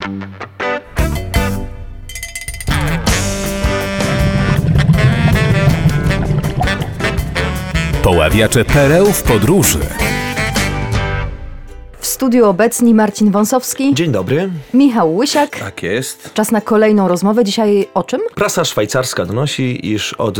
Poławiacze pereł w podróży. W studiu obecni Marcin Wąsowski. Dzień dobry. Michał Łysiak. Tak jest. Czas na kolejną rozmowę. Dzisiaj o czym? Prasa szwajcarska donosi, iż od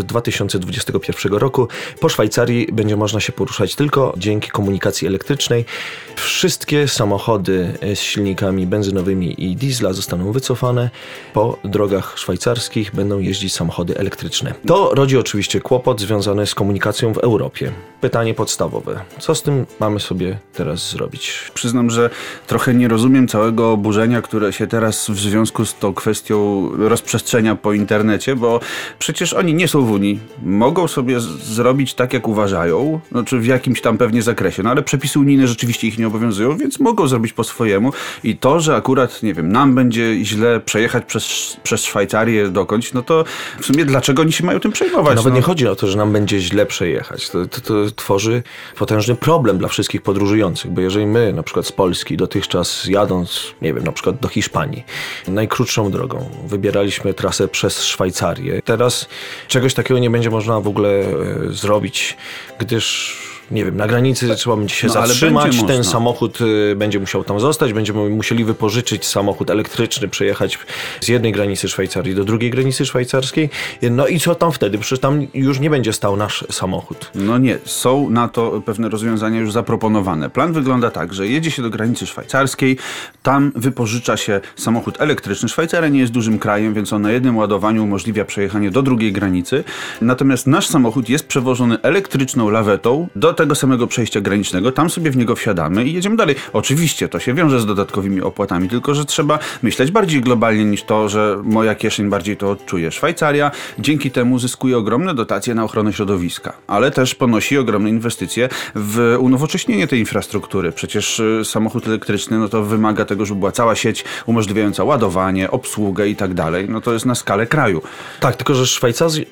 2021 roku po Szwajcarii będzie można się poruszać tylko dzięki komunikacji elektrycznej. Wszystkie samochody z silnikami benzynowymi i diesla zostaną wycofane. Po drogach szwajcarskich będą jeździć samochody elektryczne. To rodzi oczywiście kłopot związany z komunikacją w Europie. Pytanie podstawowe. Co z tym mamy sobie teraz zrobić? Przyznam, że trochę nie rozumiem całego oburzenia, które się teraz w związku z tą kwestią rozprzestrzenia po internecie, bo przecież oni nie są w Unii. Mogą sobie zrobić tak, jak uważają, znaczy w jakimś tam pewnie zakresie, no ale przepisy unijne rzeczywiście ich nie obowiązują, więc mogą zrobić po swojemu i to, że akurat, nie wiem, nam będzie źle przejechać przez Szwajcarię dokądś, no to w sumie dlaczego oni się mają tym przejmować? Nawet nie chodzi o to, że nam będzie źle przejechać. To tworzy potężny problem dla wszystkich podróżujących, bo jeżeli my na przykład z Polski dotychczas jadąc, nie wiem, na przykład do Hiszpanii, najkrótszą drogą wybieraliśmy trasę przez Szwajcarię. Teraz czegoś takiego nie będzie można w ogóle zrobić, gdyż nie wiem, na granicy trzeba będzie się zatrzymać, ten samochód będzie musiał tam zostać, będziemy musieli wypożyczyć samochód elektryczny, przejechać z jednej granicy Szwajcarii do drugiej granicy szwajcarskiej. No i co tam wtedy? Przecież tam już nie będzie stał nasz samochód. No nie, są na to pewne rozwiązania już zaproponowane. Plan wygląda tak, że jedzie się do granicy szwajcarskiej, tam wypożycza się samochód elektryczny. Szwajcaria nie jest dużym krajem, więc on na jednym ładowaniu umożliwia przejechanie do drugiej granicy. Natomiast nasz samochód jest przewożony elektryczną lawetą do tego samego przejścia granicznego, tam sobie w niego wsiadamy i jedziemy dalej. Oczywiście to się wiąże z dodatkowymi opłatami, tylko że trzeba myśleć bardziej globalnie niż to, że moja kieszeń bardziej to odczuje. Szwajcaria dzięki temu zyskuje ogromne dotacje na ochronę środowiska, ale też ponosi ogromne inwestycje w unowocześnienie tej infrastruktury. Przecież samochód elektryczny, no to wymaga tego, żeby była cała sieć umożliwiająca ładowanie, obsługę i tak dalej. No to jest na skalę kraju. Tak, tylko że Szwajcarzy...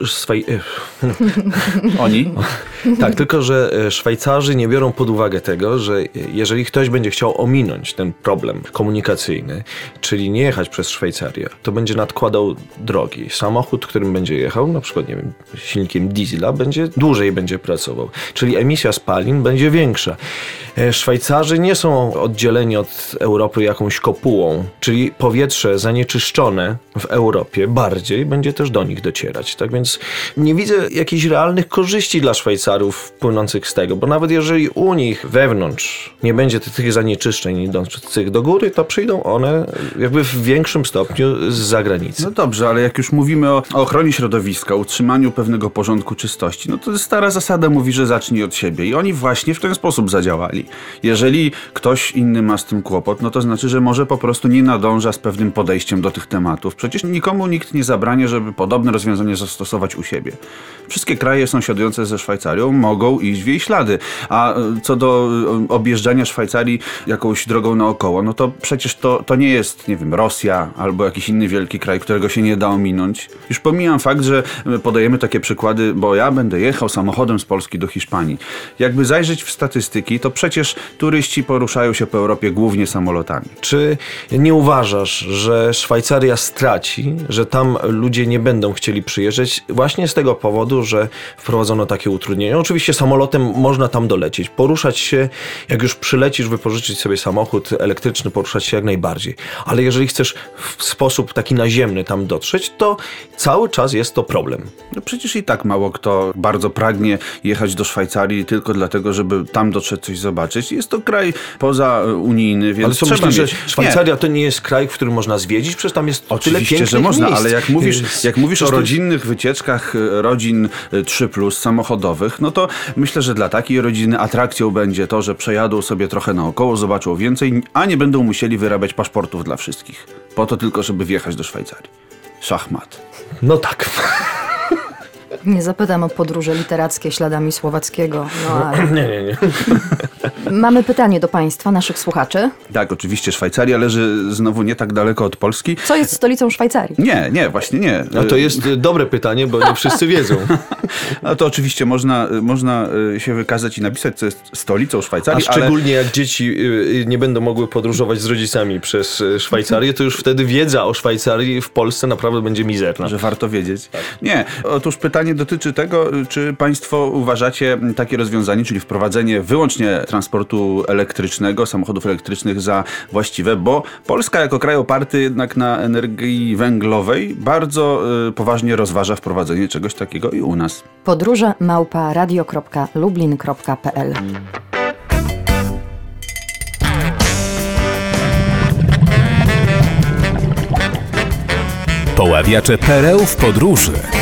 Oni? Tak, tylko że Szwajcarzy nie biorą pod uwagę tego, że jeżeli ktoś będzie chciał ominąć ten problem komunikacyjny, czyli nie jechać przez Szwajcarię, to będzie nadkładał drogi. Samochód, którym będzie jechał, na przykład, nie wiem, silnikiem diesla, dłużej będzie pracował. Czyli emisja spalin będzie większa. Szwajcarzy nie są oddzieleni od Europy jakąś kopułą, czyli powietrze zanieczyszczone w Europie bardziej będzie też do nich docierać. Tak więc nie widzę jakichś realnych korzyści dla Szwajcarów płynących z tego, bo nawet jeżeli u nich wewnątrz nie będzie tych zanieczyszczeń idących do góry, to przyjdą one jakby w większym stopniu z zagranicy. No dobrze, ale jak już mówimy o ochronie środowiska, utrzymaniu pewnego porządku czystości, no to stara zasada mówi, że zacznij od siebie i oni właśnie w ten sposób zadziałali. Jeżeli ktoś inny ma z tym kłopot, no to znaczy, że może po prostu nie nadąża z pewnym podejściem do tych tematów. Przecież nikomu nikt nie zabrania, żeby podobne rozwiązanie zastosować u siebie. Wszystkie kraje sąsiadujące ze Szwajcarią mogą iść w jej ślady. A co do objeżdżania Szwajcarii jakąś drogą naokoło, no to przecież to nie jest, nie wiem, Rosja albo jakiś inny wielki kraj, którego się nie da ominąć. Już pomijam fakt, że podajemy takie przykłady, bo ja będę jechał samochodem z Polski do Hiszpanii. Jakby zajrzeć w statystyki, to przecież turyści poruszają się po Europie głównie samolotami. Czy nie uważasz, że Szwajcaria straci, że tam ludzie nie będą chcieli przyjeżdżać właśnie z tego powodu, że wprowadzono takie utrudnienia? Oczywiście samolotem można tam dolecieć, poruszać się, jak już przylecisz, wypożyczyć sobie samochód elektryczny, poruszać się jak najbardziej. Ale jeżeli chcesz w sposób taki naziemny tam dotrzeć, to cały czas jest to problem. No przecież i tak mało kto bardzo pragnie jechać do Szwajcarii tylko dlatego, żeby tam dotrzeć coś zobaczyć. Jest to kraj pozaunijny, więc ale co trzeba myślisz, mieć... że Szwajcaria to nie jest kraj, w którym można zwiedzić? Przecież tam jest tyle pięknych że można, miejsc. ale jak mówisz o rodzinnych wycieczkach rodzin 3+, samochodowych, no to myślę, że dla takiej rodziny atrakcją będzie to, że przejadą sobie trochę naokoło, zobaczą więcej, a nie będą musieli wyrabiać paszportów dla wszystkich. Po to tylko, żeby wjechać do Szwajcarii. Szachmat. No tak. Nie zapytam o podróże literackie śladami Słowackiego, no ale... Nie. Mamy pytanie do Państwa, naszych słuchaczy. Tak, oczywiście Szwajcaria leży znowu nie tak daleko od Polski. Co jest stolicą Szwajcarii? Nie, właśnie nie. No to jest dobre pytanie, bo nie wszyscy wiedzą. No to oczywiście można się wykazać i napisać, co jest stolicą A Szwajcarii, szczególnie jak dzieci nie będą mogły podróżować z rodzicami przez Szwajcarię, to już wtedy wiedza o Szwajcarii w Polsce naprawdę będzie mizerna. że warto wiedzieć. Nie, otóż pytanie dotyczy tego, czy państwo uważacie takie rozwiązanie, czyli wprowadzenie wyłącznie transportu elektrycznego, samochodów elektrycznych za właściwe, bo Polska jako kraj oparty jednak na energii węglowej bardzo poważnie rozważa wprowadzenie czegoś takiego i u nas. podróże@radio.lublin.pl Poławiacze pereł w podróży.